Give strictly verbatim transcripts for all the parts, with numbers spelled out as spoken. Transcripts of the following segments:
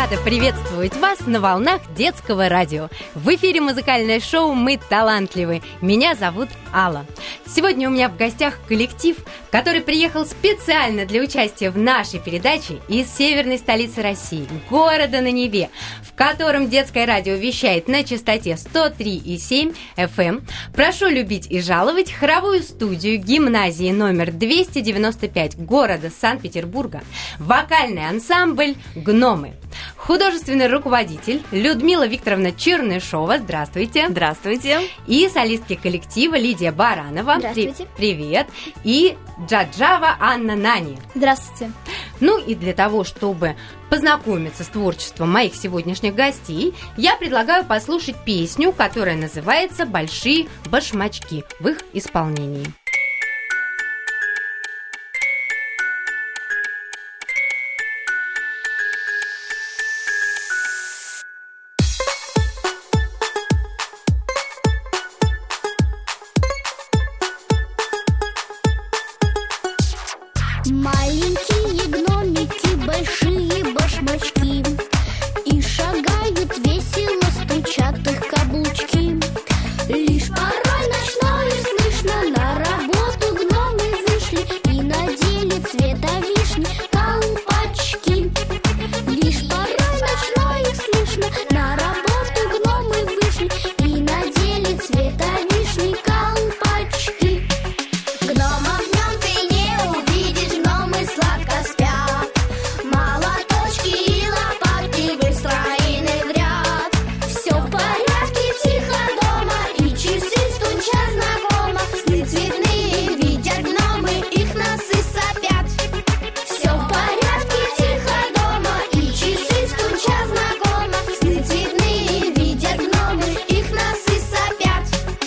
рада приветствовать вас на волнах детского радио. В эфире музыкальное шоу «Мы талантливы». Меня зовут Алла. Сегодня у меня в гостях коллектив, который приехал специально для участия в нашей передаче из северной столицы России, города на Неве, в котором детское радио вещает на частоте сто три и семь эф эм. Прошу любить и жаловать хоровую студию гимназии номер двести девяносто пять города Санкт-Петербурга, вокальный ансамбль «Гномы». Художественный руководитель Людмила Викторовна Чернышова. Здравствуйте. Здравствуйте. И солистки коллектива Лидия Баранова. Здравствуйте. Привет. И Джаджава Анна Нани. Здравствуйте. Ну и для того, чтобы познакомиться с творчеством моих сегодняшних гостей, я предлагаю послушать песню, которая называется «Большие башмачки» в их исполнении. Маленькие гномики, большие башмачки, и шагают весело, стучат их каблучки. Лишь порой ночною слышно, на работу гномы вышли и надели цвета вишни колпачки. Лишь порой ночною слышно, на работу гномы вышли и надели цвета вишни колпачки. Гномов днем ты не увидишь, гномы сладко спят. Молоточки и лопатки выстроены в ряд. Все в порядке, тихо дома, и часы стучат знакомо. Сны цветные видят гномы, их носы сопят. Все в порядке, тихо дома, и часы стучат знакомо. Сны цветные видят гномы, их носы сопят.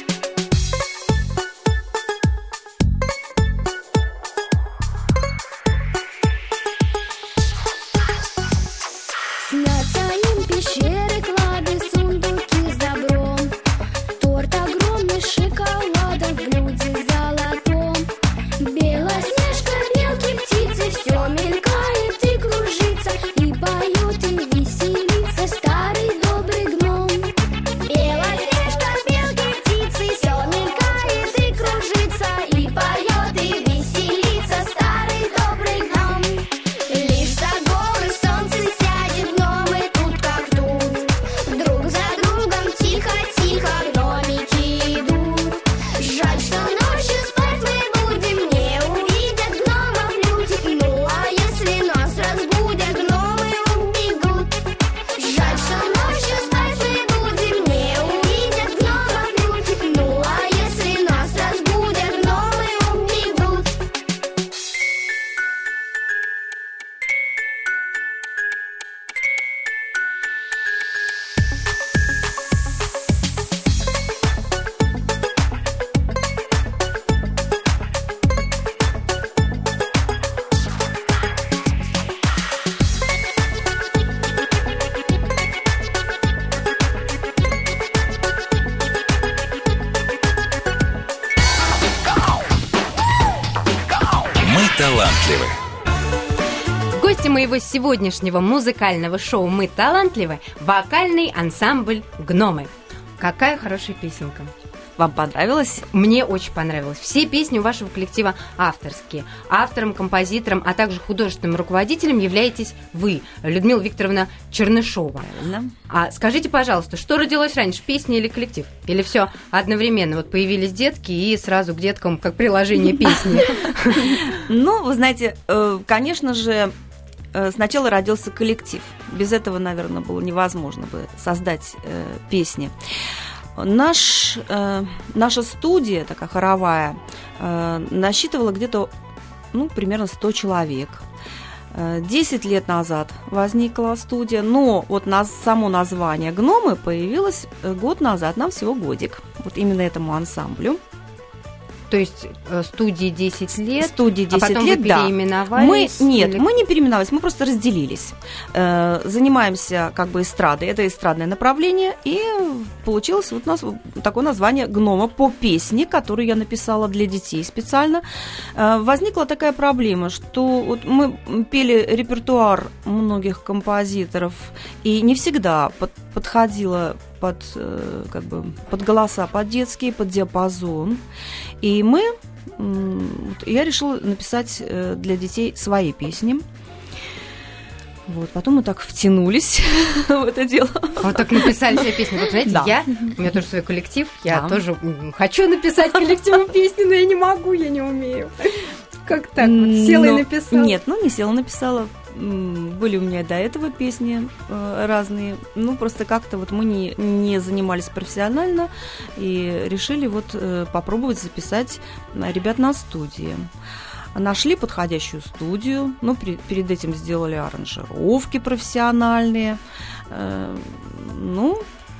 Снятся им пещеры, клады, сундуки с добром. Торт огромный, шоколадом в блюде золотом. Белоснежка, белки, птицы, все мелькает и кружится, и поет, и веселится старый добрый гном. Белоснежка, белки, птицы, все мелькает и кружится, и поет, и веселится старый добрый гном. Лишь за горы солнце сядет, гномы тут как тут. Друг за другом тихо-тихо гномики идут. Жаль, что ночью спать мы будем, не увидят гномов люди. Ну а если нас разбудят, гномы убегут. Жаль, что ночью спать мы будем, не увидят гномов люди. Ну а если нас разбудят, гномы убегут. Мы талантливы. Гости моего сегодняшнего музыкального шоу «Мы талантливы» – вокальный ансамбль «Гномы». Какая хорошая песенка. Вам понравилось? Мне очень понравилось. Все песни у вашего коллектива авторские. Автором, композитором, а также художественным руководителем являетесь вы, Людмила Викторовна Чернышова. Правильно. А скажите, пожалуйста, что родилось раньше, песня или коллектив? Или все одновременно? Вот появились детки и сразу к деткам как приложение песни. Ну, вы знаете, э, конечно же, э, сначала родился коллектив. Без этого, наверное, было невозможно бы создать э, песни. Наш, э, наша студия, такая хоровая, э, насчитывала где-то, ну, примерно сто человек. Десять лет назад возникла студия, но вот на само название «Гномы» появилось год назад, нам всего годик, вот именно этому ансамблю. То есть э, студии десять лет, студии десять а потом лет, вы да. переименовались? Мы, нет, или... мы не переименовались, мы просто разделились. Э, занимаемся как бы эстрадой, это эстрадное направление, и получилось вот у нас такое название «Гнома» по песне, которую я написала для детей специально. Э, возникла такая проблема, что вот мы пели репертуар многих композиторов, и не всегда под, подходило под, э, как бы, под голоса, под детские, под диапазон. И мы, я решила написать для детей свои песни. Вот, потом мы так втянулись в это дело. Вот так написали себе песни. Вот знаете, Да. я, у меня тоже свой коллектив, я Да. тоже м, хочу написать коллективу песни, но я не могу, я не умею. Как так? Вот села и Но- написала? Нет, ну не села, написала. М, Были у меня до этого песни э, разные. Ну, просто как-то вот мы не, не занимались профессионально и решили вот э, попробовать записать э, ребят на студии. Нашли подходящую студию, ну, при- перед этим сделали аранжировки профессиональные. Э, ну,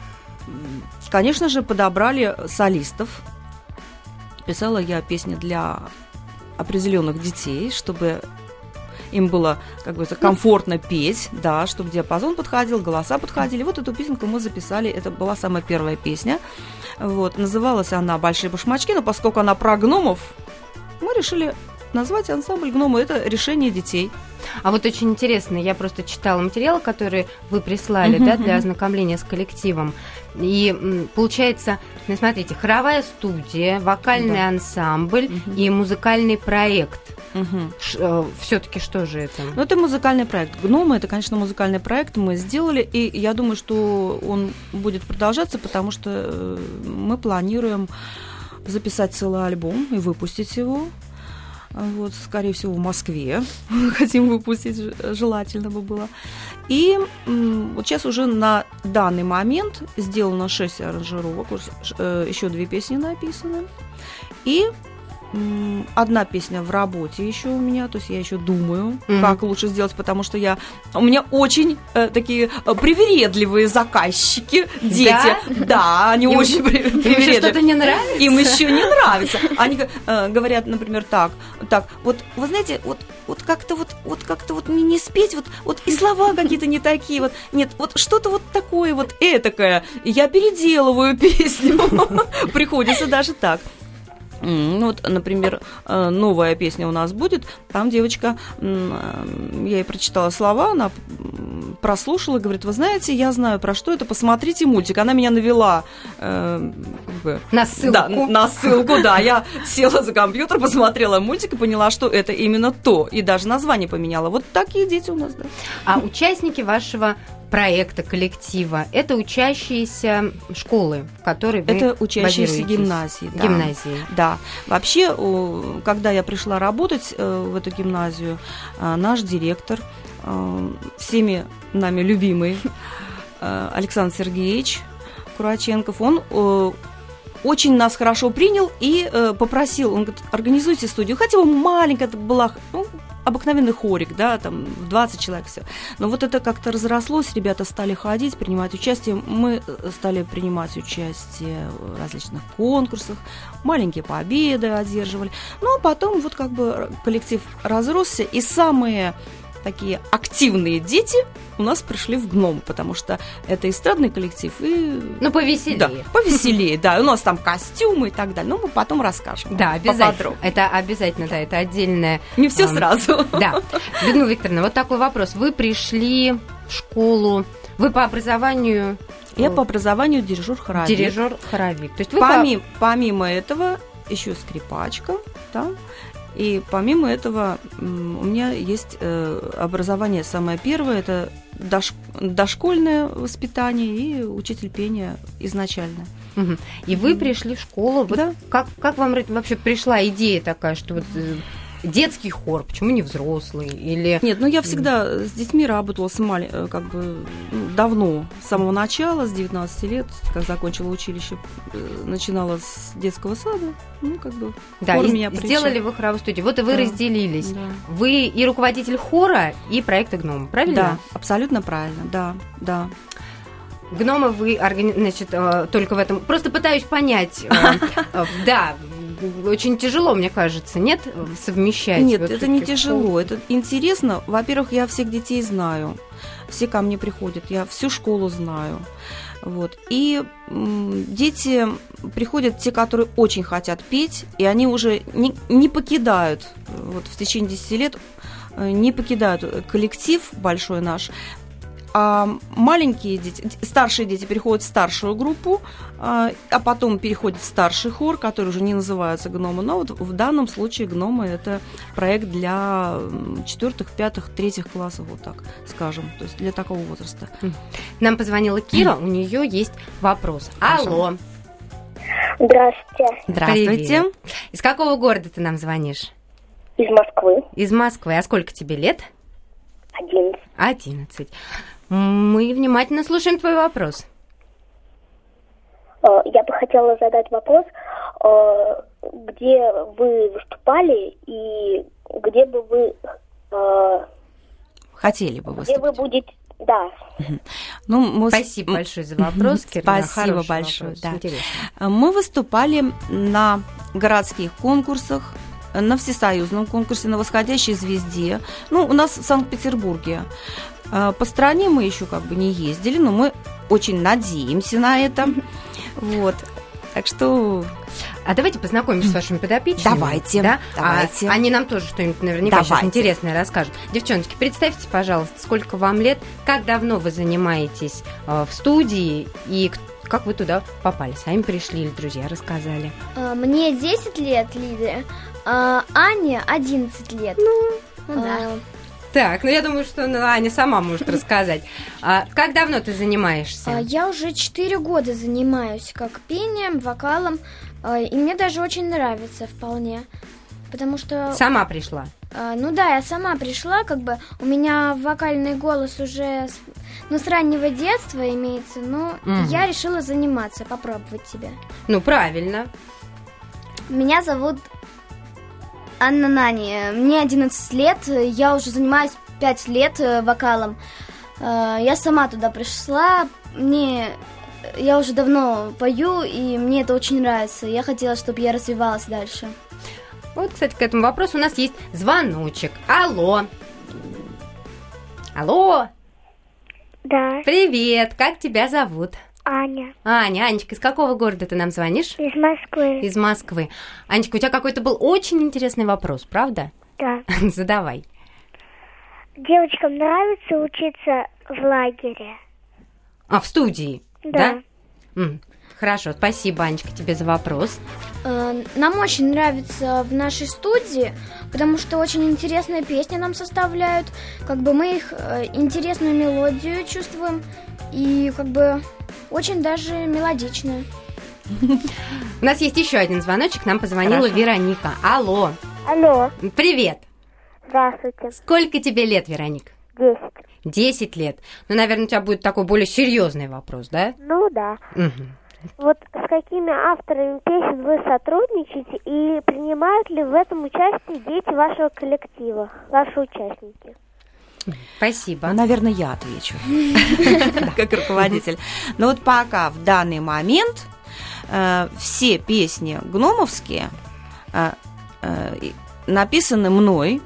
м, конечно же, подобрали солистов. Писала я песни для определенных детей, чтобы им было как бы комфортно петь, да, чтобы диапазон подходил, голоса подходили. Вот эту песенку мы записали, это была самая первая песня. Вот, называлась она «Большие башмачки», но поскольку она про гномов, мы решили назвать ансамбль «Гномы». Это решение детей. А вот очень интересно, я просто читала материалы, которые вы прислали, Мгм, да, для мгм. ознакомления с коллективом. И м, получается, ну, смотрите, хоровая студия, вокальный Да. ансамбль Мгм. и музыкальный проект. Мгм. Все-таки что же это? Ну, это музыкальный проект. «Гномы» — это, конечно, музыкальный проект, мы сделали, и я думаю, что он будет продолжаться, потому что э, мы планируем записать целый альбом и выпустить его. Вот, скорее всего, в Москве хотим выпустить, ж- желательно бы было. И м, вот сейчас уже на данный момент сделано шесть аранжировок, уж, э, еще две песни написаны. И м, одна песня в работе еще у меня, то есть я еще думаю, Мгм. как лучше сделать, потому что я у меня очень э, такие э, привередливые заказчики, дети. Да, они Им- очень при- Им еще привередливые. что-то не нравится? Им еще не нравится. Они э, говорят, например, так, так, вот, вы знаете, вот, вот как-то вот, вот как-то вот мне не спеть, вот, вот и слова какие-то не такие, вот, нет, вот что-то вот такое вот этакое. Я переделываю песню. Приходится даже так. М, ну вот, например, э, новая песня у нас будет. Там девочка, м, э, я ей прочитала слова, она м, прослушала, говорит, вы знаете, я знаю, про что это, посмотрите мультик. Она меня навела э, как бы, На ссылку. да, на ссылку, да. Я села за компьютер, посмотрела мультик и поняла, что это именно то. И даже название поменяла. Вот такие дети у нас, да. А участники вашего проекта, коллектива, это учащиеся школы, в которой вы Это учащиеся базируетесь? гимназии. Да. Гимназии. Да, вообще, о, когда я пришла работать э, в эту гимназию, э, наш директор, э, всеми нами любимый э, Александр Сергеевич Кураченков, он э, очень нас хорошо принял и э, попросил, он говорит, организуйте студию, хотя бы маленькая это была, ну, обыкновенный хорик, да, там двадцать человек все. Но вот это как-то разрослось, ребята стали ходить, принимать участие. Мы стали принимать участие в различных конкурсах, маленькие победы одерживали. Ну, а потом вот как бы коллектив разросся, и самые такие активные дети у нас пришли в «Гном», потому что это эстрадный коллектив и... Ну, повеселее. Да, повеселее, да. У нас там костюмы и так далее. Ну, мы потом расскажем. Да, обязательно. поподробнее. Это обязательно, да, это отдельное. Не все Ам, сразу. Да. Людмила Викторовна, вот такой вопрос. Вы пришли в школу, вы по образованию... Я по образованию дирижер-хоровик. Дирижер-хоровик. То есть вы Помимо, помимо этого, еще скрипачка, да. И помимо этого м, у меня есть э, образование самое первое, это дош- дошкольное воспитание и учитель пения изначально. по... Мгм. И вы пришли в школу. Вот Да. как, как вам вообще пришла идея такая, что вот э, детский хор, почему не взрослый? Или... Нет, ну я всегда с детьми работала с мали- э, как бы ну, давно, с самого начала, с девятнадцати лет, как закончила училище, э, начинала с детского сада, ну как бы Да, хор и меня приучил. сделали вы хоровую студию. Вот и вы Да. разделились. Да. Вы и руководитель хора, и проекта «Гном», правильно? Да, абсолютно правильно, да, да. Гномы вы, органи- значит, э, только в этом... Просто пытаюсь понять. э, э, Да, очень тяжело, мне кажется, нет, совмещать? Нет, вот это не таких тяжело, школ? это интересно. Во-первых, я всех детей знаю, все ко мне приходят, я всю школу знаю. Вот. И м, дети приходят, те, которые очень хотят петь, и они уже не, не покидают, вот в течение десяти лет, э, не покидают коллектив большой наш. А маленькие дети, старшие дети переходят в старшую группу, а, а потом переходит в старший хор, который уже не называется «Гномы». Но вот в данном случае «Гномы» — это проект для четвертых, пятых, третьих классов, вот так скажем, то есть для такого возраста. Нам позвонила Кира, у нее есть вопрос. Алло. Здравствуйте. Здравствуйте. Привет. Из какого города ты нам звонишь? Из Москвы. Из Москвы. А сколько тебе лет? Одиннадцать. Одиннадцать. Мы внимательно слушаем твой вопрос. Я бы хотела задать вопрос, где вы выступали и где бы вы... Хотели бы Где выступить. вы будете... Да. Ну, мы... Спасибо большое за вопрос, Кира. Спасибо Хороший большое. вопрос. Да. Интересно. Мы выступали на городских конкурсах, на всесоюзном конкурсе, на «Восходящей звезде». Ну, у нас в Санкт-Петербурге. По стране мы еще как бы не ездили, но мы очень надеемся на это. Вот. Так что... А давайте познакомимся с вашими подопечными. Давайте, Да? давайте. А, они нам тоже что-нибудь наверняка сейчас Давайте. интересное расскажут. Девчонки, представьте, пожалуйста, сколько вам лет, как давно вы занимаетесь э, в студии и к- как вы туда попали? Сами пришли или друзья рассказали? А, Мне десять лет, Лидия, а Ане одиннадцать лет. Ну, да. Так, ну я думаю, что ну, Аня сама может рассказать. А, как давно ты занимаешься? А, Я уже четыре года занимаюсь как пением, вокалом, а, и мне даже очень нравится вполне. Потому что, Сама пришла. а, ну да, я сама пришла, как бы у меня вокальный голос уже с, ну, с раннего детства имеется, но Мгм. я решила заниматься, попробовать себя. Ну, правильно. Меня зовут Анна Нани. Мне одиннадцать лет. Я уже занимаюсь пять лет э, вокалом. Э, Я сама туда пришла. Мне я уже давно пою, и мне это очень нравится. Я хотела, чтобы я развивалась дальше. Вот, кстати, к этому вопросу у нас есть звоночек. Алло. Алло. Да, Привет. Как тебя зовут? Аня. Аня, Анечка, из какого города ты нам звонишь? Из Москвы. Из Москвы. Анечка, у тебя какой-то был очень интересный вопрос, правда? Да. Задавай. Девочкам нравится учиться в лагере? А, в студии? Да. М, Хорошо, спасибо, Анечка, тебе за вопрос. Э, Нам очень нравится в нашей студии, потому что очень интересные песни нам составляют. Как бы мы их э, интересную мелодию чувствуем и как бы очень даже мелодичную. У нас есть еще один звоночек, нам позвонила Хорошо. Вероника. Алло, Алло, привет. здравствуйте. Сколько тебе лет, Вероника? Десять. Десять лет. Ну, наверное, у тебя будет такой более серьезный вопрос, да? Ну да. Мгм. Вот с какими авторами песен вы сотрудничаете и принимают ли в этом участие дети вашего коллектива, ваши участники? Спасибо. Ну, наверное, я отвечу, как руководитель. Но вот пока в данный момент э, все песни гномовские э, э, и- написаны мной,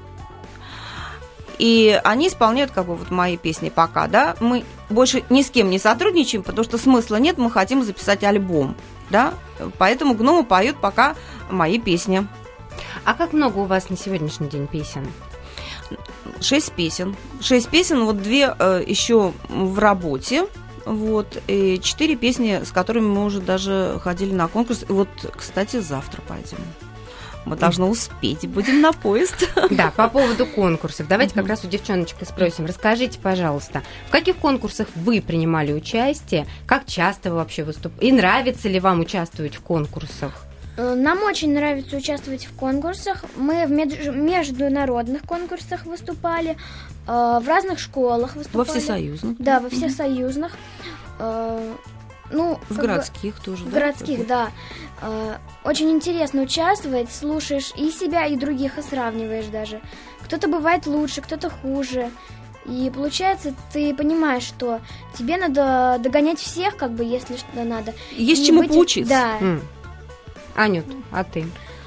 и они исполняют как бы вот мои песни пока, да. Мы больше ни с кем не сотрудничаем, потому что смысла нет, мы хотим записать альбом, да. Поэтому гномы поют пока мои песни. А как много у вас на сегодняшний день песен? Шесть песен. Шесть песен, вот две э, еще в работе. Вот, и четыре песни, с которыми мы уже даже ходили на конкурс. И вот, кстати, завтра пойдем. Мы должны успеть, будем на поезд. Да, по поводу конкурсов. Давайте как раз у девчоночек и спросим. Расскажите, пожалуйста, в каких конкурсах вы принимали участие? Как часто вы вообще выступаете? И нравится ли вам участвовать в конкурсах? Э, Нам очень нравится участвовать в конкурсах. Мы в медж- международных конкурсах выступали, э, в разных школах Во выступали. всесоюзных. Да, во всесоюзных. Э, Ну, В как бы- городских тоже, В да? городских, да. Э, Очень интересно участвовать, слушаешь и себя, и других, и сравниваешь даже. Кто-то бывает лучше, кто-то хуже. И получается, ты понимаешь, что тебе надо догонять всех, как бы, если что надо. Есть И чему быть- поучиться. Да. М. Анют, а ты?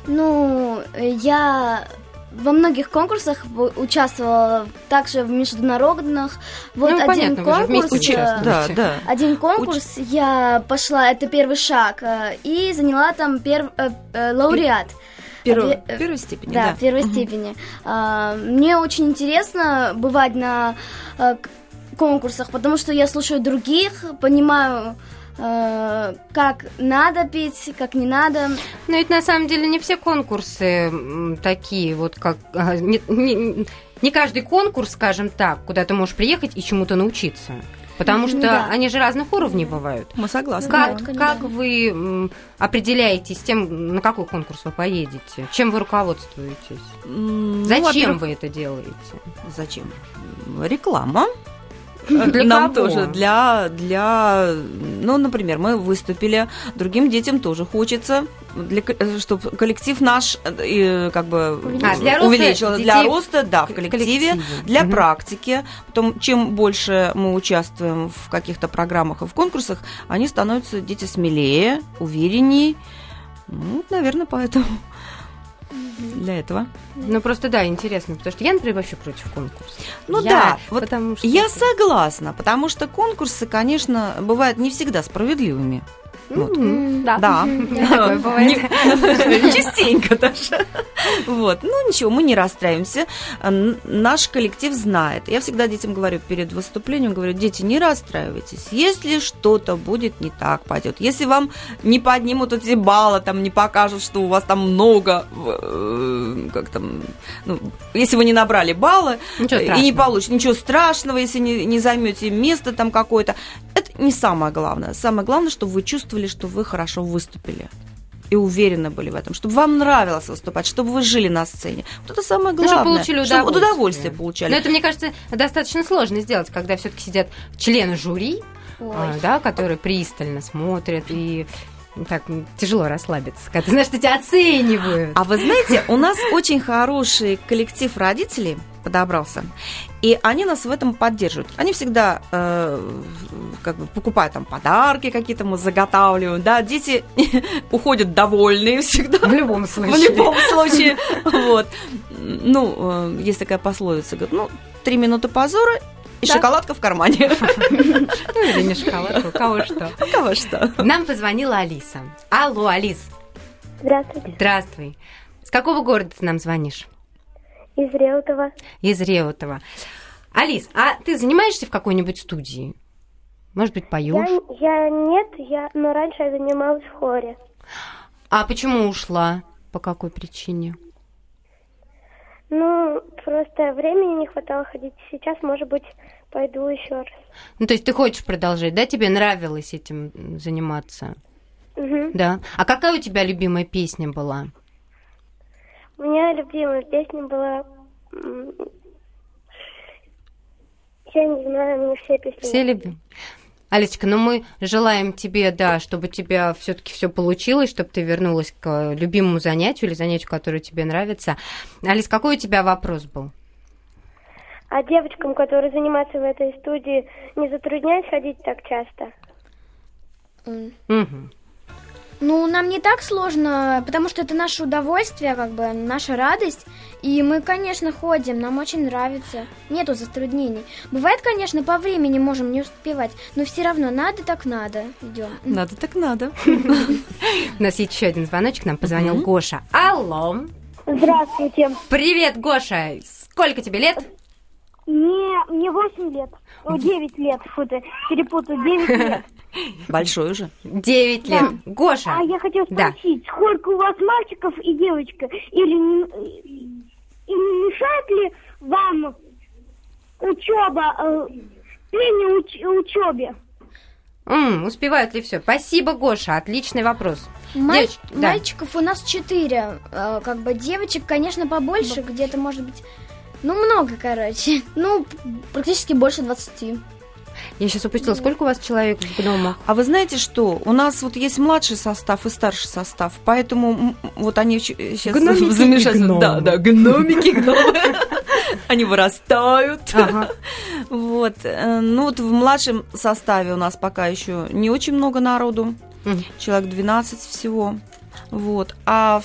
Ну, я во многих конкурсах участвовала, также в международных. Вот Ну, один понятно, вы же конкурс, вместе э, участвуете. Да, да. один конкурс я пошла, это первый шаг, э, и заняла там перв- э, э, лауреат. Первой, А, пе- первой степени, Да, да. в первой степени. А, Мне очень интересно бывать на э, к- конкурсах, потому что я слушаю других, понимаю, э, как надо петь, как не надо. Но ведь на самом деле не все конкурсы м, такие, вот как... а, Не, не- не каждый конкурс, скажем так, куда ты можешь приехать и чему-то научиться. Потому что Да. они же разных уровней бывают. Мы согласны. Как, конечно. как вы м, определяетесь тем, на какой конкурс вы поедете? Чем вы руководствуетесь? М, ну, Зачем во-первых, вы это делаете? Зачем? Реклама. Для Нам кого? тоже для, для, ну, например, мы выступили, другим детям тоже хочется, чтобы коллектив наш э, как бы А, для роста увеличился, для детей роста, да, в в коллективе, коллективе. для Мгм. практики. Потом, чем больше мы участвуем в каких-то программах и в конкурсах, они становятся, дети, смелее, увереннее. Ну, наверное, поэтому для этого. Ну, просто да, интересно, потому что я, например, вообще против конкурса. Ну Я- да, вот потому что... я согласна, потому что конкурсы, конечно, бывают не всегда справедливыми. Вот. М, Да. Да, Такое бывает. Не- частенько даже. Вот, ну ничего, мы не расстраиваемся. Н- Наш коллектив знает. Я всегда детям говорю перед выступлением, говорю, дети, не расстраивайтесь. Если что-то будет не так, пойдет. Если вам не поднимут эти баллы, там не покажут, что у вас там много, э, как там, ну, если вы не набрали баллы Ничего и не страшного. получите, ничего страшного, если не, не займете место там какое-то. Это не самое главное. Самое главное, чтобы вы чувствовали, что вы хорошо выступили. И уверены были в этом, чтобы вам нравилось выступать, чтобы вы жили на сцене. Вот это самое Ну, главное. чтобы получили Чтобы удовольствие. удовольствие получали. Но это, мне кажется, достаточно сложно сделать, когда все-таки сидят члены жюри, а, да, которые пристально смотрят и так тяжело расслабиться, когда ты знаешь, что тебя оценивают. А вы знаете, у нас очень хороший коллектив родителей подобрался, и они нас в этом поддерживают. Они всегда э, как бы покупают там подарки какие-то, мы заготавливаем, да, дети уходят довольные всегда. В любом В случае. любом случае. Вот. Ну, э, есть такая пословица, говорит, ну, три минуты позора и Да. шоколадка в кармане. Ну, или не шоколадку, у кого что. У кого что? Нам позвонила Алиса. Алло, Алис, Здравствуйте. здравствуй. С какого города ты нам звонишь? Из Реутова. Из Реутова. Алис, а ты занимаешься в какой-нибудь студии? Может быть, Я, поешь? я нет, я, но раньше я занималась в хоре. А почему ушла? По какой причине? Ну, просто времени не хватало ходить. Сейчас, может быть, пойду еще раз. Ну, то есть ты хочешь продолжать, да? Тебе нравилось этим м, заниматься? Мгм. Да. А какая у тебя любимая песня была? У меня любимая песня была... м, Я не знаю, мне все песни. Все любим? Алисочка, ну мы желаем тебе, да, чтобы у тебя все-таки все получилось, чтобы ты вернулась к любимому занятию или занятию, которое тебе нравится. Алис, какой у тебя вопрос был? А девочкам, которые занимаются в этой студии, не затрудняет ходить так часто? Мгм. Ну, нам не так сложно, потому что это наше удовольствие, как бы, наша радость. И мы, конечно, ходим, нам очень нравится. Нету затруднений. Бывает, конечно, по времени можем не успевать, но все равно надо так надо. Идем. Надо так надо. У нас есть еще один звоночек, нам позвонил Гоша. Алло. Здравствуйте. Привет, Гоша. Сколько тебе лет? Мне, мне восемь лет. О, девять лет. Фу ты, перепутал, девять лет. Большой уже. Девять лет. Гоша. А я хотела Да. спросить, сколько у вас мальчиков и девочка? Или, не- и не мешает ли вам учеба, э, пение уч- учебе? М, успевают ли все? Спасибо, Гоша. Отличный вопрос. Маль- Девочки, да. Мальчиков у нас четыре, э, как бы девочек, конечно, побольше, где-то, может быть, ну, много, короче. Ну, практически больше двадцати. Я сейчас упустила. Сколько у вас человек в гномах? А вы знаете что? У нас вот есть младший состав и старший состав, поэтому м, вот они сейчас Гномики и замешательство. гномы. Да, да, гномики, гномы. Они вырастают. Ага. Вот. э, Ну вот в младшем составе у нас пока еще не очень много народу. Мгм. Человек двенадцать всего. Вот. А в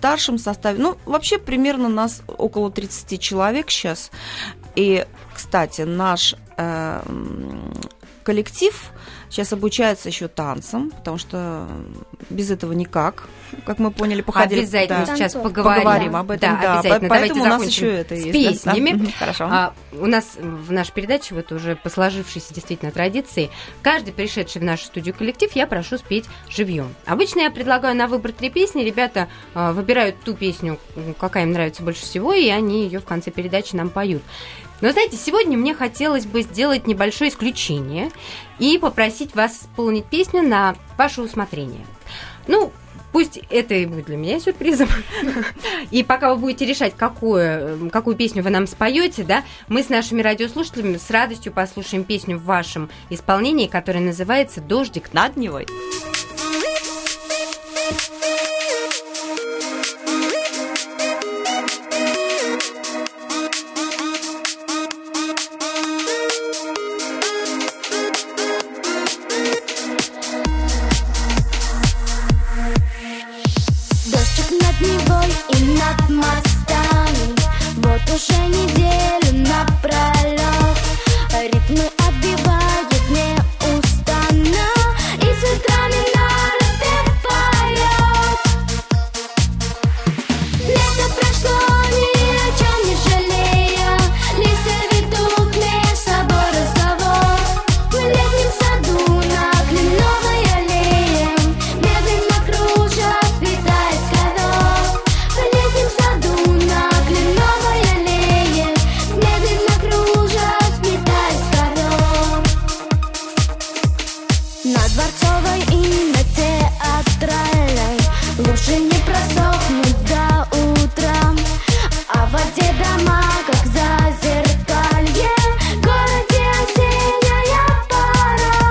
старшем составе, ну, вообще примерно нас около тридцать человек сейчас. И, кстати, наш э, коллектив сейчас обучается еще танцам, потому что без этого никак, как мы поняли, походили. Обязательно да. сейчас поговорим. Поговорим об этом, да. да. Обязательно. Поэтому Давайте у нас еще это с есть. песнями. Да? Хорошо. А, у нас в нашей передаче, вот уже по сложившейся действительно традиции, каждый пришедший в нашу студию коллектив я прошу спеть живьем. Обычно я предлагаю на выбор три песни. Ребята а, выбирают ту песню, какая им нравится больше всего, и они ее в конце передачи нам поют. Но, знаете, сегодня мне хотелось бы сделать небольшое исключение и попросить вас исполнить песню на ваше усмотрение. Ну, пусть это и будет для меня сюрпризом. И пока вы будете решать, какую, какую песню вы нам споете, да, мы с нашими радиослушателями с радостью послушаем песню в вашем исполнении, которая называется «Дождик над Невой». Уже неделю напролёт ритмы отбивают неустанно, и с ветрами нараспев поёт. Лето прошло, ни о чём не жалея, листья ведут меж собой разговор. В летнем саду на кленовой аллее медленно кружат, витает ковёр. В летнем саду на кленовой аллее медленно кружат, витает ковёр. На Дворцовой и на Театральной лужи не просохнут до утра, а в воде дома, как зазеркалье, в городе осенняя пора.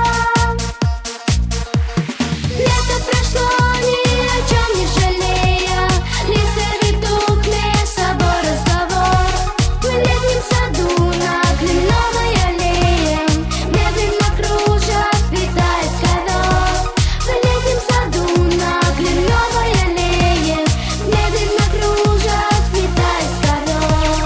Лето прошло, ни о чём не жалея, листья ведут меж собой разговор. В летнем саду на кленовой аллее медленно кружат, витает ковёр. В летнем саду на кленовой аллее медленно кружат, витает ковёр.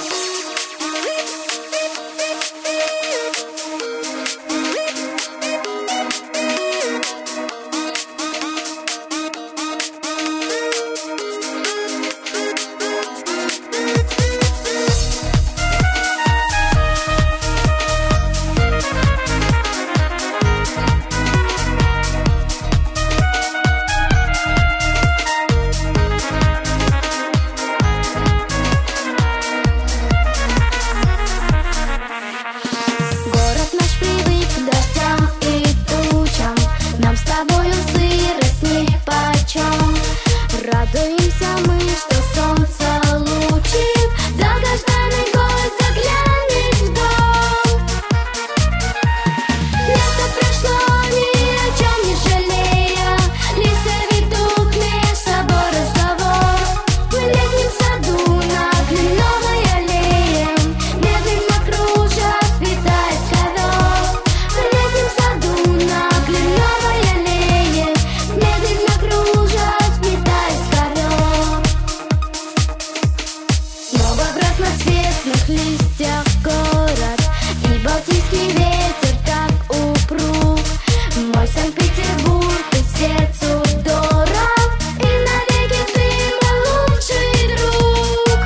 Город наш привык к дождям и тучам, нам с тобою сырость нипочем. Радуемся мы, что солнце лучит, долгожданный гость заглянет в дом. Лето прошло, ни о чём не жалея, листья ведут меж собой разговор. В летнем саду на кленовой аллее медленно кружат, витает ковёр. В летнем саду на кленовой аллее медленно кружат, витает ковёр. Снова в разноцветных листьях город, и балтийский ветер так упруг. Мой Санкт-Петербург, ты сердцу дорог, и навеки ты мой лучший друг.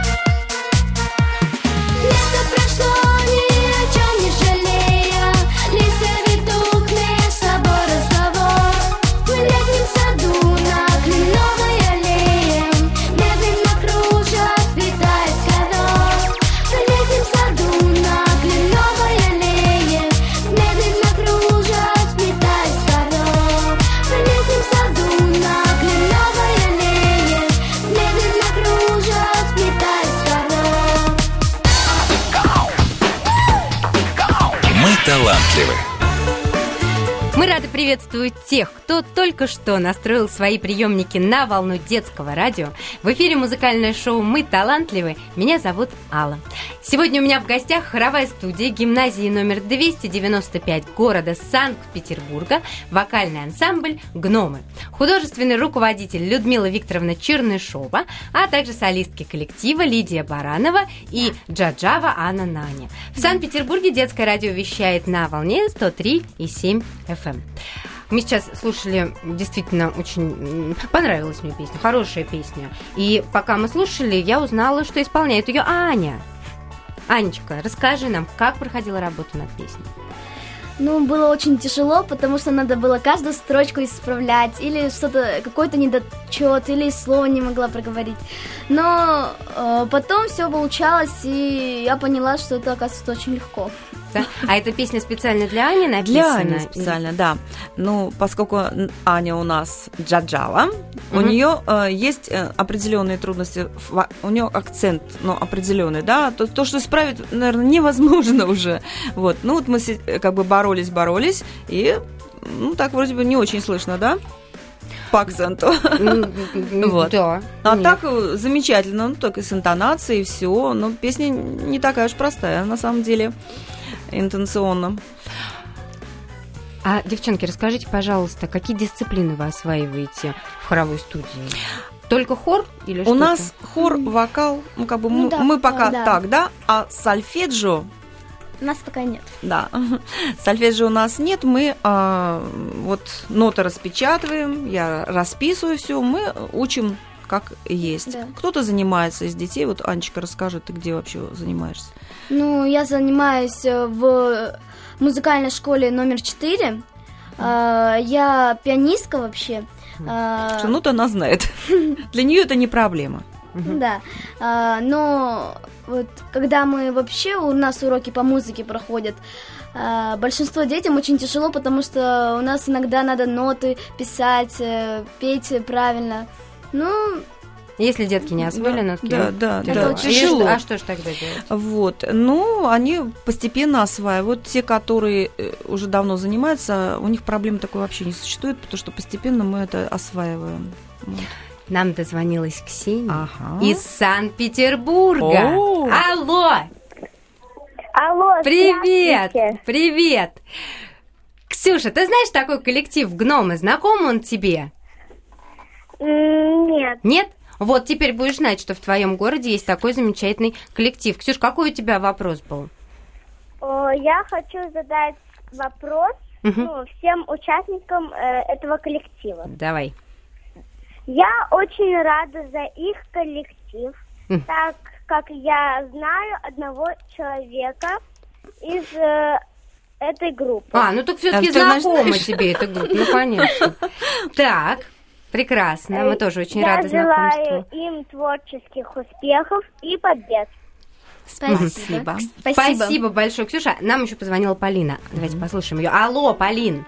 Лето прошло, ни о чём не жалея, листья ведут меж собой разговор. В летнем саду на кленовой аллее медленно кружат, витает ковёр. В летнем саду на кленовой аллее медленно кружат, витает ковёр. В летнем саду на кленовой аллее медленно кружат, витает ковёр. Мы талантливы. Мы рады приветствовать тех, кто только что настроил свои приемники на волну детского радио. В эфире музыкальное шоу «Мы талантливы». Меня зовут Алла. Сегодня у меня в гостях хоровая студия гимназии номер двести девяносто пять города Санкт-Петербурга, вокальный ансамбль «Гномы», художественный руководитель Людмила Викторовна Чернышова, а также солистки коллектива Лидия Баранова и Джаджава Анна Наня. В Санкт-Петербурге детское радио вещает на волне сто три и семь эф эм. Мы сейчас слушали, действительно, очень понравилась мне песня, хорошая песня. И пока мы слушали, я узнала, что исполняет ее Аня. Анечка, расскажи нам, как проходила работа над песней? Ну, было очень тяжело, потому что надо было каждую строчку исправлять, или что-то, какой-то недочет, или слово не могла проговорить. Но э, потом все получалось, и я поняла, что это, оказывается, очень легко. Да? А эта песня специально для Ани написана? Для Ани специально, да. Ну, поскольку Аня у нас джаджава, угу. у нее э, есть определенные трудности, у нее акцент, ну, определенный, да, то, то, что исправить, наверное, невозможно уже. Вот. Ну, вот мы как бы боролись, боролись, и, ну, так вроде бы не очень слышно, да? По акценту. Вот. Да. А нет. Так замечательно, ну, только с интонацией, все. Но песня не такая уж простая, на самом деле, интонационно. А, девчонки, расскажите, пожалуйста, какие дисциплины вы осваиваете в хоровой студии? Только хор или что-то? У нас хор, вокал, ну, как бы ну, мы, да, мы пока да. так, да, а сольфеджио у нас пока нет. Да, сольфеджио у нас нет, мы а, вот ноты распечатываем, я расписываю все, мы учим как есть. Да. Кто-то занимается из детей, вот Анечка, расскажи, ты где вообще занимаешься? Ну, я занимаюсь в музыкальной школе номер четыре, mm. я пианистка вообще. Mm. Что, ну-то она знает, для нее это не проблема. Да, но вот когда мы вообще, у нас уроки по музыке проходят, большинство детям очень тяжело, потому что у нас иногда надо ноты писать, петь правильно. Ну, если детки не освоили да, нотки, да, да, это да, очень тяжело. А что же тогда делать? Вот, ну, они постепенно осваивают. Те, которые уже давно занимаются, у них проблем такой вообще не существует, потому что постепенно мы это осваиваем. Вот. Нам дозвонилась Ксения ага. из Санкт-Петербурга. О! Алло! Алло, привет! Привет! Ксюша, ты знаешь такой коллектив «Гномы»? Знаком он тебе? Нет. Нет? Вот теперь будешь знать, что в твоем городе есть такой замечательный коллектив. Ксюш, какой у тебя вопрос был? Я хочу задать вопрос угу. ну, всем участникам э, этого коллектива. Давай. Я очень рада за их коллектив, mm. так как я знаю одного человека из э, этой группы. А, ну так все-таки знакома тебе эта группа, ну конечно. Так, прекрасно, мы тоже очень рады знакомству. Я желаю им творческих успехов и побед. Спасибо. Спасибо. Спасибо большое, Ксюша. Нам еще позвонила Полина. Давайте mm-hmm. послушаем ее. Алло, Полин.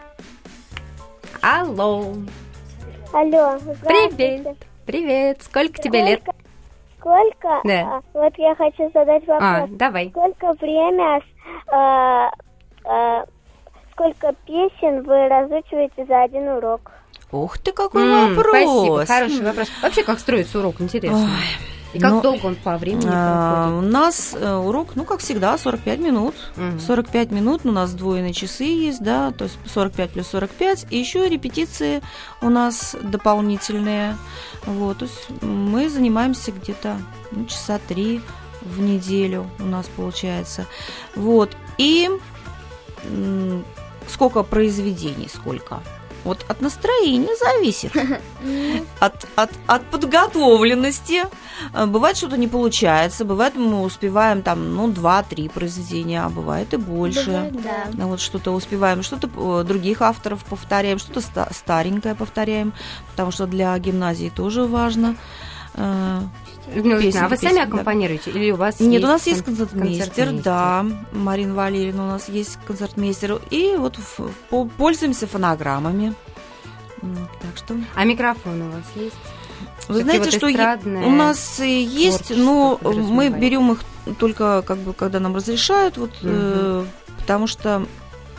Алло. Алло, привет, привет. Сколько, сколько тебе лет? Сколько? Да. А, вот я хочу задать вопрос. А, давай. Сколько время, а, а, сколько песен вы разучиваете за один урок? Ух ты, какой mm, вопрос! Спасибо, хороший вопрос. Вообще, как строится урок, интересно. Ой. И как Но, долго он по времени а, проходит? У нас э, урок, ну, как всегда, сорок пять минут. Угу. сорок пять минут, у нас сдвоенные часы есть, да, то есть сорок пять плюс сорок пять. И еще репетиции у нас дополнительные. Вот, то есть мы занимаемся где-то ну, часа три в неделю у нас получается. Вот, и м- сколько произведений, сколько? Вот от настроения зависит, от, от, от подготовленности. Бывает, что-то не получается, бывает, мы успеваем там, ну, два-три произведения, а бывает и больше. Бывает, да. Вот что-то успеваем, что-то других авторов повторяем, что-то ста- старенькое повторяем, потому что для гимназии тоже важно. Людмила песни, а вы песни, сами да. аккомпанируете? Или у вас Нет, есть у нас кон- есть концертмейстер, концертмейстер, да, Марина Валерьевна, у нас есть концертмейстер, и вот в, в, пользуемся фонограммами. Так что... А микрофон у вас есть? Вы знаете, что е- у нас есть, но мы берем их только как бы, когда нам разрешают, вот, угу. э, потому что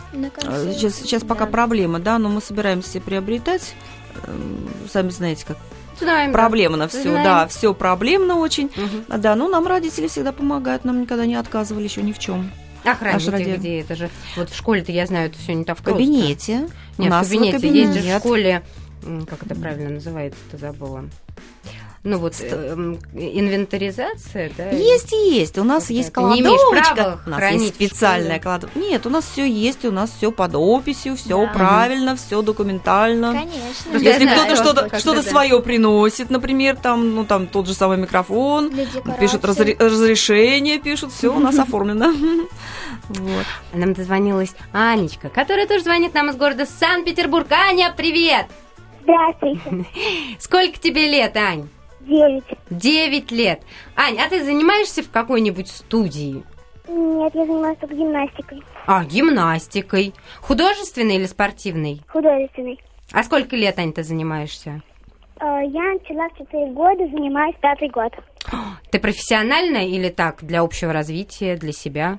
На концерт, Сейчас, сейчас да. пока проблема, да, но мы собираемся себе приобретать. Эм, Сами знаете, как Знаем, проблемно да. все, Знаем. да, все проблемно очень. Мгм. Да, ну нам родители всегда помогают, нам никогда не отказывали еще ни в чем. Охранники Охранники. где? Это же вот в школе-то, я знаю, это все не так В просто. кабинете. У Нет, нас в кабинете. кабинете. Есть же в школе, м, как это правильно называется-то, забыла. Ну вот, эм, инвентаризация, да? Есть и есть. У нас Какая-то. есть Не имеешь кладовочка. права У нас хранить есть в специальная школе? кладовка. Нет, у нас все есть, у нас все под описью, все Да. правильно, все документально. Конечно. Просто Если я знаю, кто-то что что-то, как-то, что-то да. свое приносит, например, там, ну там тот же самый микрофон, Для декорации. пишут разре- разрешение, пишут, все у нас оформлено. Вот. Нам дозвонилась Анечка, которая тоже звонит нам из города Санкт-Петербург. Аня, привет! Здравствуйте. Сколько тебе лет, Ань? Девять. Девять лет. Ань, а ты занимаешься в какой-нибудь студии? Нет, я занимаюсь только гимнастикой. А, гимнастикой. Художественной или спортивной? Художественной. А сколько лет, Ань, ты занимаешься? Э, Я начала в четыре года, занимаюсь пятый год. Ты профессиональная или так, для общего развития, для себя?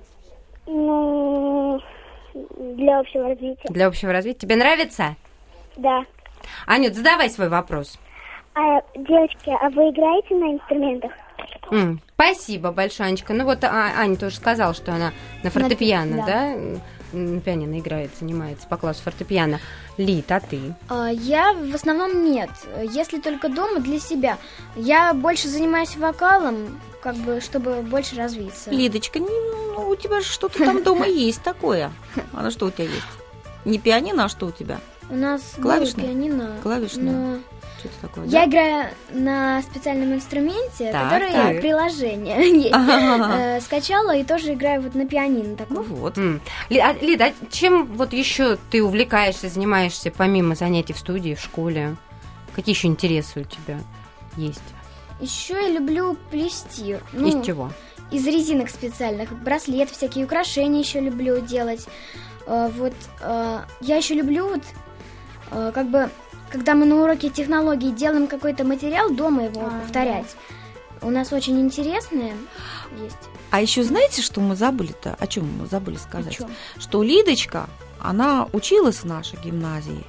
Ну, для общего развития. Для общего развития. Тебе нравится? Да. Анют, задавай свой вопрос. А, девочки, а вы играете на инструментах? М, Спасибо большое, Анечка. Ну вот а, Аня тоже сказала, что она на фортепиано, да. да? М, На пианино играет, занимается по классу фортепиано. Лид, а ты? А, Я в основном нет, если только дома для себя. Я больше занимаюсь вокалом, как бы, чтобы больше развиться. Лидочка, не- ну, у тебя же что-то там дома есть такое. А на что у тебя есть? Не пианино, а что у тебя? У нас Клавишное? было пианино, Клавишное? но Что-то такое, я да? играю на специальном инструменте, Так, который так. приложение есть. Ага. Э, Скачала и тоже играю вот на пианино Ну таком. вот. М. Ли- а, Лида, а чем вот еще ты увлекаешься, занимаешься помимо занятий в студии, в школе? Какие еще интересы у тебя есть? Еще я люблю плести. Ну, Из чего? Из резинок специальных, браслет, всякие украшения еще люблю делать. Э, Вот э, я еще люблю вот э, как бы, когда мы на уроке технологий делаем какой-то материал, дома его А, повторять. У нас очень интересное есть. А еще знаете, что мы забыли-то? О чем мы забыли сказать? чём? Что Лидочка, она училась в нашей гимназии,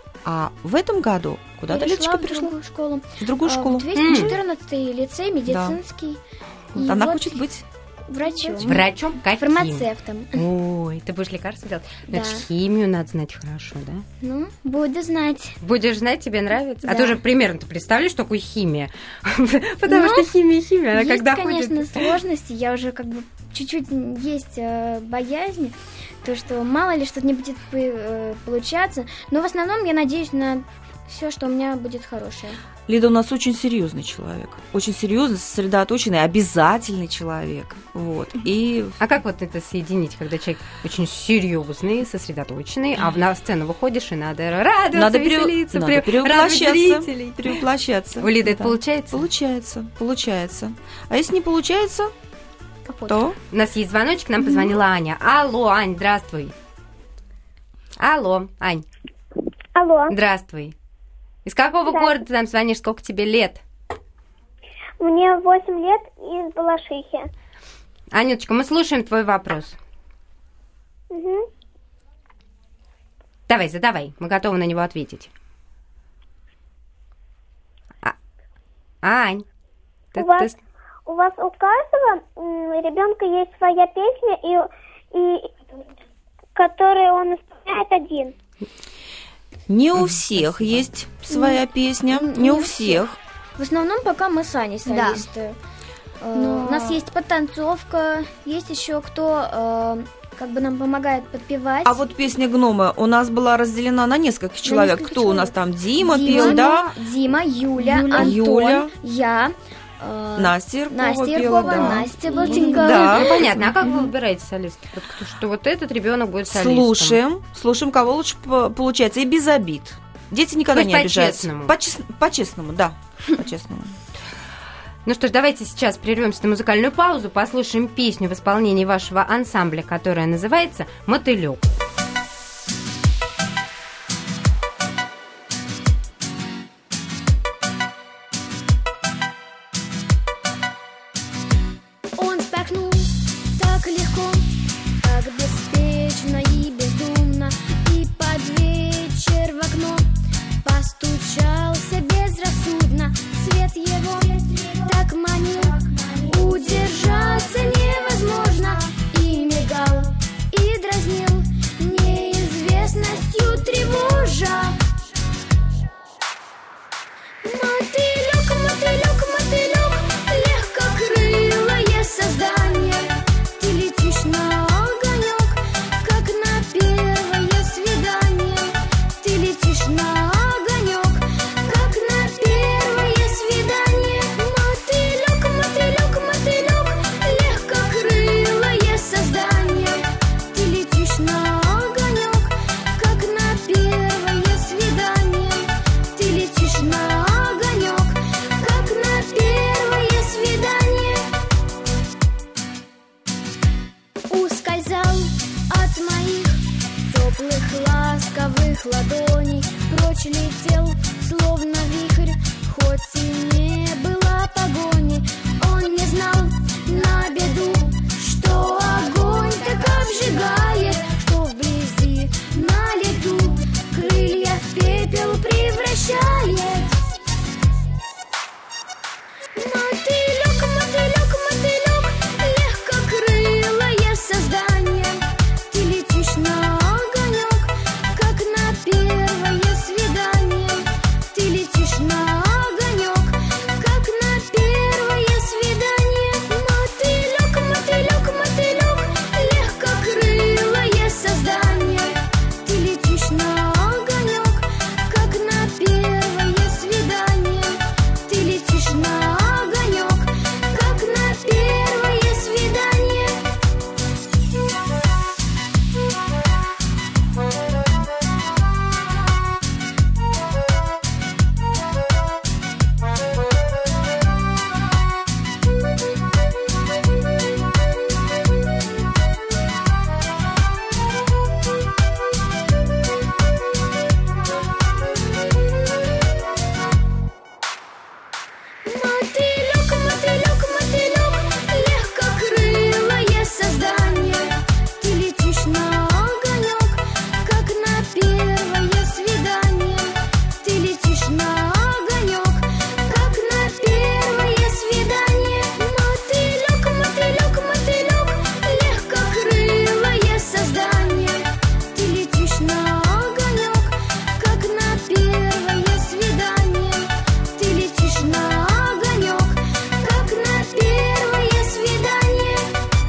а в этом году куда-то Перешла Лидочка в перешла другую школу. в другую А, школу. В двести четырнадцатый лицей медицинский. Вот И она вот хочет быть. врачом. Врачом? Каким? Фармацевтом. Ой, ты будешь лекарства делать? Ну, Да. это ж химию надо знать хорошо, да? Ну, буду знать. Будешь знать, тебе нравится? А Да. ты уже примерно ты представляешь, что такое химия? Потому Ну, что химия, химия, она Есть, когда конечно, ходит... сложности. Я уже как бы чуть-чуть есть э, боязнь, то, что мало ли что-то не будет э, получаться. Но в основном я надеюсь на все, что у меня будет хорошее. Лида у нас очень серьезный человек, очень серьезный, сосредоточенный, обязательный человек. Вот. И А как вот это соединить, когда человек очень серьезный, сосредоточенный, а в- на сцену выходишь и надо радоваться, надо, пере- веселиться, надо при- радовать перевоплощаться. зрителей. Перевоплощаться. У Лиды это Да. получается? Получается, получается. А если не получается, Капот. то У нас есть звоночек, нам позвонила Аня. Алло, Ань, здравствуй. Алло, Ань, Алло, здравствуй. Из какого Да. города ты нам звонишь, сколько тебе лет? мне восемь лет из Балашихи. Анюточка, мы слушаем твой вопрос. Мгм. Давай, задавай, мы готовы на него ответить. А- Ань, ты, У вас, ты- у вас у каждого ребенка есть своя песня, и, и которую он исполняет один. не у всех есть своя песня, не у всех. В основном пока мы с Аней солисты. Э, Но- У нас есть подтанцовка, есть еще кто э, как бы нам помогает подпевать. А вот песня «Гномы» у нас была разделена на нескольких человек. несколько Кто у нас человек. там? Дима, Дима, пел, да? Дима, Юля, Юля. Антон, Юля. я, э, Настя Яркова Настя пела, Яркова, да. Настя Болтинкова. Да. Ну, понятно, а как вы выбираете солиста? Вот, кто- что вот этот ребенок будет солистом? Слушаем, слушаем, кого лучше по- получается, и без обид. Дети никогда То не есть обижаются. по-честному. По-чес- По-честному, да, по-честному. Ну что ж, давайте сейчас прервемся на музыкальную паузу, послушаем песню в исполнении вашего ансамбля, которая называется «Мотылёк». Он вспорхнул так легко, так беспечно и бездумно. ласковых ладоней прочь летел, словно вихрь, хоть и не было погони. Он не знал на беду, что огонь так обжигает, что вблизи на лету крылья в пепел превращает. Мотылек, мотылек, мотылек, легкокрылое создание, ты летишь на огонек, как на первое свидание. Ты летишь на огонек, как на первое свидание. Мотылек, мотылек, мотылек, легкокрылое создание, ты летишь на огонек, как на первое свидание. Ты летишь на огонек, как на первое свидание. Мотылек, мотылек, мотылек, легкокрылое создание, ты летишь на огонек, как на первое свидание. Ты летишь на огонек, как на первое свидание. Мотылек, мотылек, мотылек, легкокрылое создание, ты летишь на огонек, как на первое свидание. Ты летишь на огонек, как на первое свидание.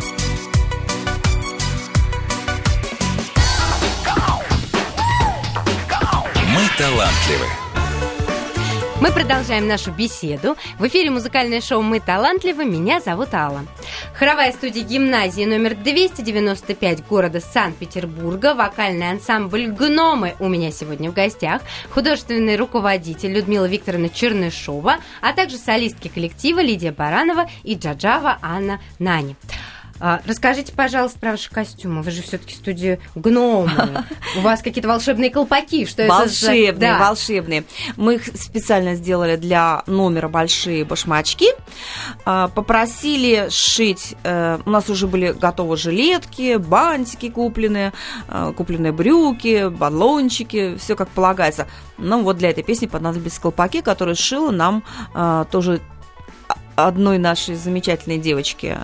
Мы талантливы. Мы продолжаем нашу беседу. В эфире музыкальное шоу «Мы талантливы». Меня зовут Алла. Хоровая студия гимназии номер двести девяносто пять города Санкт-Петербурга. Вокальный ансамбль «Гномы» у меня сегодня в гостях. Художественный руководитель Людмила Викторовна Чернышова, а также солистки коллектива Лидия Баранова и Джаджава Анна Нани. А, расскажите, пожалуйста, про ваши костюмы. Вы же все-таки студия «Гномы». У вас какие-то волшебные колпаки. Что волшебные, это за... да. волшебные. Мы их специально сделали для номера большие башмачки. Попросили сшить. У нас уже были готовы жилетки, бантики купленные, купленные брюки, баллончики, все как полагается. Но вот для этой песни понадобились колпаки, которые сшила нам тоже одной нашей замечательной девочки.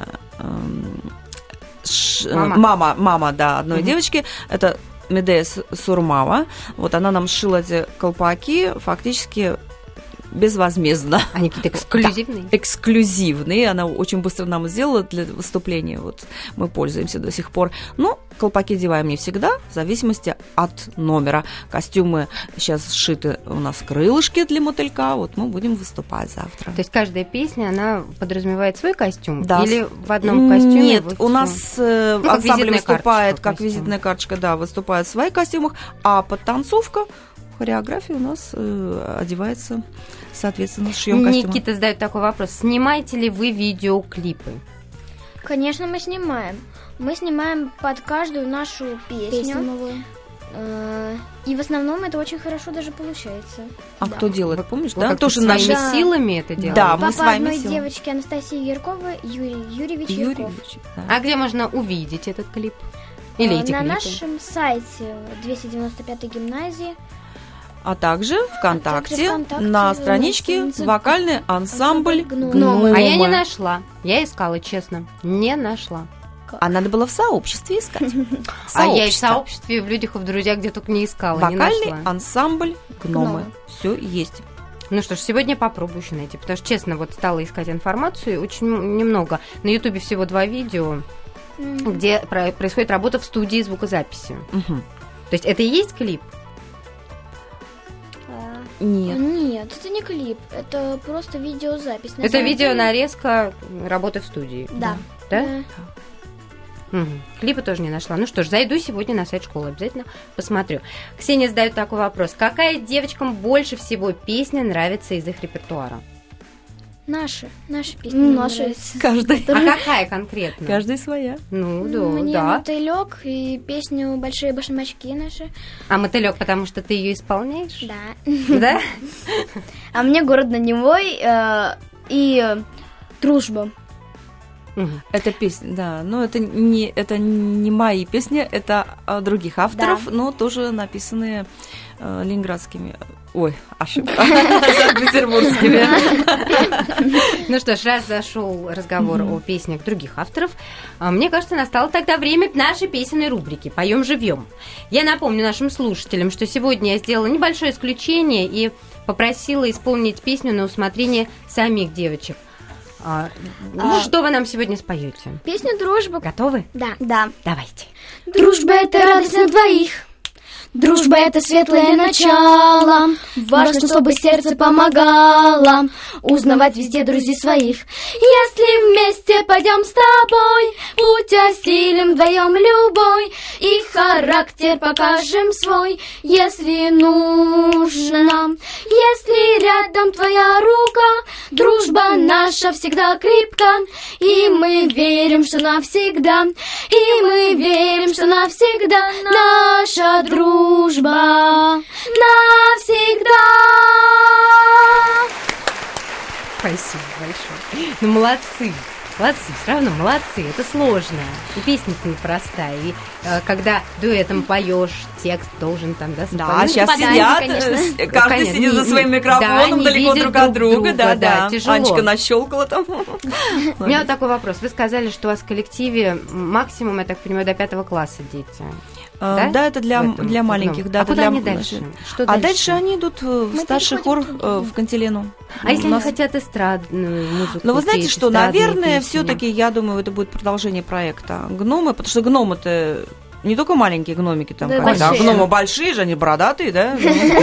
Мама. мама, мама, да, одной Угу. девочки. Это Медея Сурмава. Вот она нам сшила эти колпаки фактически безвозмездно. Они какие-то эксклюзивные? Да, эксклюзивные. Она очень быстро нам сделала для выступления. Вот мы пользуемся до сих пор. Но колпаки деваем не всегда, в зависимости от номера. Костюмы сейчас сшиты у нас крылышки для мотылька. Вот мы будем выступать завтра. То есть каждая песня, она подразумевает свой костюм? Да. Или в одном костюме? Нет, вы у всё? нас э, Ну, как ансамбль визитная выступает, карточка как костюм. визитная карточка, да, выступает в своих костюмах, а подтанцовка, хореография у нас э, одевается, соответственно, шьем костюмы. Никита задает такой вопрос. Снимаете ли вы видеоклипы? Конечно, мы снимаем. Мы снимаем под каждую нашу песню. Песню новую. Э, И в основном это очень хорошо даже получается. А Да. кто делает, помнишь, Вы да? как-то Тоже своими наши... Да. силами это делаете? Да, мы Папа своими одной силами. девочки Анастасии Ярковой, Юрий Юрьевич Ярков. Юрьевич, да. А где можно увидеть этот клип? Или Э, эти На клипы? нашем сайте двести девяносто пятой гимназии. А также ВКонтакте, также ВКонтакте на на страничке странице вокальный ансамбль «Гномы». «Гномы». А я не нашла. Я искала, честно. Не нашла. А надо было в сообществе искать. А я и в Сообщество. сообществе, в людях и в друзьях где только не искала, не Вокальный нашла. ансамбль «Гномы». «Гномы». Все есть. Ну что ж, сегодня попробую еще найти, потому что, честно, вот стала искать информацию, очень м- немного. На Ютубе всего два видео, М, где про- происходит работа в студии звукозаписи. Мгм. То есть это и есть клип? а, Нет. Нет, это не клип, это просто видеозапись. На Это самом видео деле- нарезка работы в студии. Да. Да? Да. Мгм. Клипа тоже не нашла. Ну что ж, зайду сегодня на сайт школы, обязательно посмотрю. Ксения задает такой вопрос. Какая девочкам больше всего песня нравится из их репертуара? Наши, наши песни. Ну, мне наши. нравятся. Каждый. А какая конкретно? Каждая своя. Ну, да, Мне да. мотылек и песню «Большие башмачки» наши. А мотылек, потому что ты ее исполняешь? Да. Да? А мне «Город над Невой» э, и э, «Дружба». Мгм. Это песня, да. Но это не, это не мои песни, это а, других авторов, но тоже написанные э, ленинградскими. Ой, ошибка. Санкт-Петербургскими. Ну что ж, раз зашел разговор о песнях других авторов, а, мне кажется, настало тогда время нашей песенной рубрики «Поем живьем». Я напомню нашим слушателям, что сегодня я сделала небольшое исключение и попросила исполнить песню на усмотрение самих девочек. А, ну, что вы нам сегодня споете? Песню «Дружба». Готовы? Да. Да. Давайте. Дружба — это радость на двоих. Дружба — это светлое начало. Важно, чтобы сердце помогало узнавать везде друзей своих. Если вместе пойдем с тобой, путь осилим вдвоем любой, и характер покажем свой, если нужно. Если рядом твоя рука, дружба наша всегда крепка, и мы верим, что навсегда, и мы верим, что навсегда наша дружба. Дружба навсегда. Спасибо большое. Ну, молодцы. Молодцы, все равно молодцы. Это сложно. И песня-то непростая. И э, когда дуэтом поешь, текст должен там, да, Да, совпадать. сейчас попадаем, сидят, конечно. э, каждый Конечно, сидит за не- своим да, микрофоном не далеко видят друг от друг друга. друга, Да, да, да. тяжело. Анечка нащелкала там. У меня вот такой вопрос. Вы сказали, что у вас в коллективе максимум, я так понимаю, до пятого класса дети. А, Да? Да, это для, В этом, для в маленьких. одном. Да, А это куда для они младших. дальше? Что А дальше они идут э, в Мы старший хор переходим к э, в Кантилену. А если У нас- они хотят эстрадную музыку? Но вы знаете, петь, что, эстрадные наверное, песни? все-таки, я думаю, это будет продолжение проекта «Гномы», потому что гномы-то не только маленькие гномики там, Да, ходят, а большие. гномы большие же, они бородатые, да?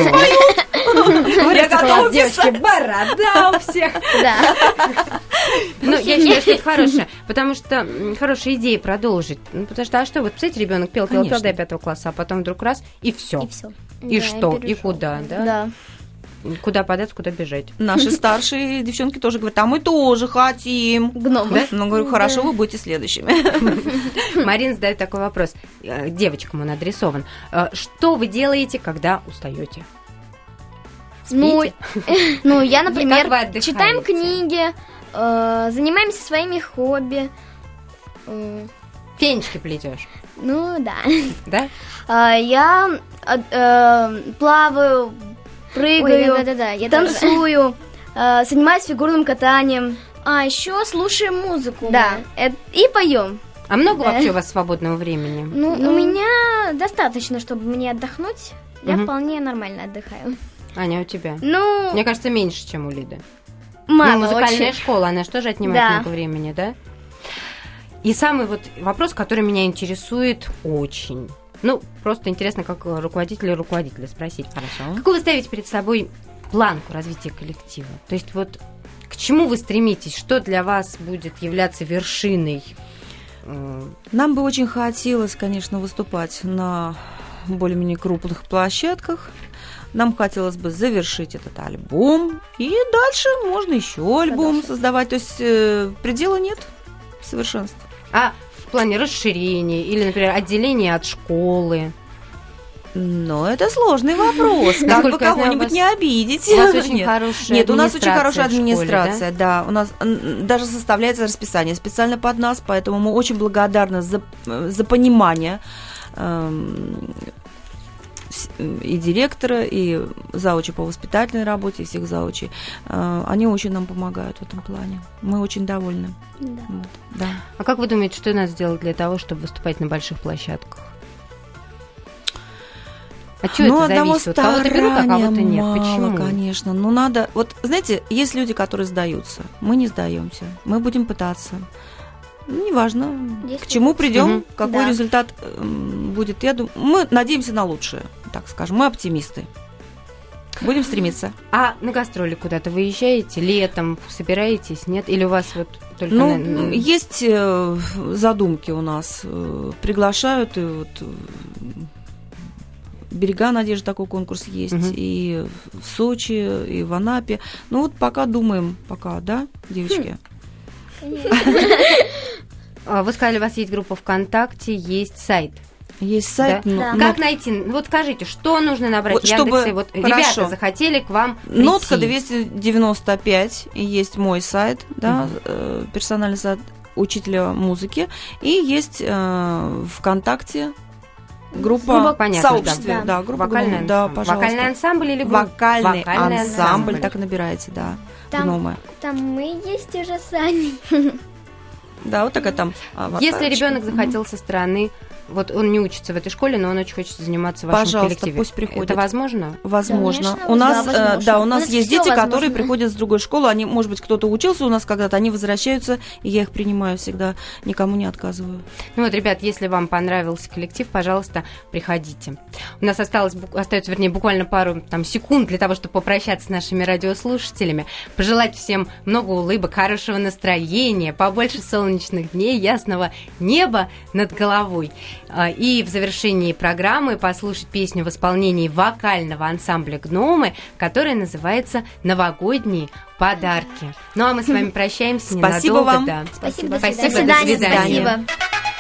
Я готова девочки, писать. борода у всех. Да. Ну, я считаю, что это хорошее, потому что м, хорошая идея продолжить. Ну, потому что, а что, вот, представляете, ребенок пел, пел, пел Конечно. до пятого класса, а потом вдруг раз, и все. И все. И Да, что? И перешёл. куда, да? Да. Куда податься, куда бежать. Наши старшие девчонки тоже говорят, а мы тоже хотим. Гном. Да? Ну, говорю, хорошо, вы будете следующими. Марина задает такой вопрос. Э, Девочкам он адресован. Э, Что вы делаете, когда устаете? Ну, Спите? ну, я, Как например, вы отдыхаете? читаем книги, э, занимаемся своими хобби. Э, Фенечки плетешь, ну, да. да? А, я э, э, плаваю, прыгаю, Ой, да-да-да, я тоже. танцую, э, занимаюсь фигурным катанием. А еще слушаем музыку. Да, э, и поем. А много Да. вообще у вас свободного времени? Ну, Ну. у меня достаточно, чтобы мне отдохнуть. Я Мгм. вполне нормально отдыхаю. Аня, у тебя? Ну, Мне кажется, меньше, чем у Лиды. мало Ну, музыкальная очень. школа, она же тоже отнимает Да. много времени, да? И самый вот вопрос, который меня интересует очень. Ну, просто интересно, как руководителя руководителя спросить. Хорошо. Какую вы ставите перед собой планку развития коллектива? То есть вот к чему вы стремитесь? Что для вас будет являться вершиной? Э, Нам бы очень хотелось, конечно, выступать на более-менее крупных площадках. Нам хотелось бы завершить этот альбом. И дальше можно еще альбом создавать. То есть э, предела нет совершенства. А в плане расширения или, например, отделения от школы? Но это сложный вопрос. Как бы Насколько я знаю, кого-нибудь у вас- не обидеть. У вас очень Нет. хорошая Нет, у нас очень хорошая администрация в школе, администрация, да? У нас м, даже составляется расписание специально под нас, поэтому мы очень благодарны за, за понимание эм, с- и директора, и заучи по воспитательной работе, и всех заучей. Э, Они очень нам помогают в этом плане. Мы очень довольны. Да. Вот, да. А как вы думаете, что надо сделать для того, чтобы выступать на больших площадках? От чего Ну, это одного зависит? Вот кого-то берут, а старания кого-то нет. мало, Почему? конечно. Ну, надо... Вот, знаете, есть люди, которые сдаются. Мы не сдаемся. Мы будем пытаться. Ну, неважно, Действовать. к чему придем, Мгм. какой Да. результат эм, будет. Я думаю, мы надеемся на лучшее, так скажем. Мы оптимисты. Будем стремиться. А на гастроли куда-то выезжаете? Летом собираетесь? Нет? Или у вас вот только... Ну, на- есть э, задумки у нас. э, Приглашают, и вот э, «Берега надежды» такой конкурс есть, угу. и в Сочи, и в Анапе. Ну вот пока думаем, пока, да, девочки? Вы сказали, у вас есть группа ВКонтакте, есть сайт. Есть сайт. Да? Но, да. Как но... найти? Вот скажите, что нужно набрать вот, в Яндексе? Чтобы... Вот Хорошо. Ребята захотели к вам прийти. Нотка двести девяносто пять, и есть мой сайт, да, mm-hmm. персональный сайт учителя музыки, и есть э, ВКонтакте группа, группа понятно, сообществе, да, да, группа вокальный, гном, да, пожалуйста. Вокальный ансамбль или группа? Вокальный, Вокальный ансамбль, ансамбль, так и набираете, да, там, гномы. Там мы есть уже сами. Да, вот такая там аватарочка. Если ребенок захотел со стороны, вот он не учится в этой школе, но он очень хочет заниматься в вашем Пожалуйста, коллективе. пусть приходит. Это возможно? Возможно. Конечно, у нас, да, возможно. да, у нас у есть нас дети, возможно. которые приходят с другой школы. Они, может быть, кто-то учился у нас когда-то, они возвращаются, и я их принимаю всегда, никому не отказываю. Ну вот, ребят, если вам понравился коллектив, пожалуйста, приходите. У нас осталось, остается, вернее, буквально пару там, секунд для того, чтобы попрощаться с нашими радиослушателями, пожелать всем много улыбок, хорошего настроения, побольше солнечных дней, ясного неба над головой. И в завершении программы послушать песню в исполнении вокального ансамбля «Гномы», которая называется «Новогодние подарки». Ну а мы с вами прощаемся ненадолго. Спасибо вам. Да. Спасибо, Спасибо, до свидания. до свидания. Спасибо.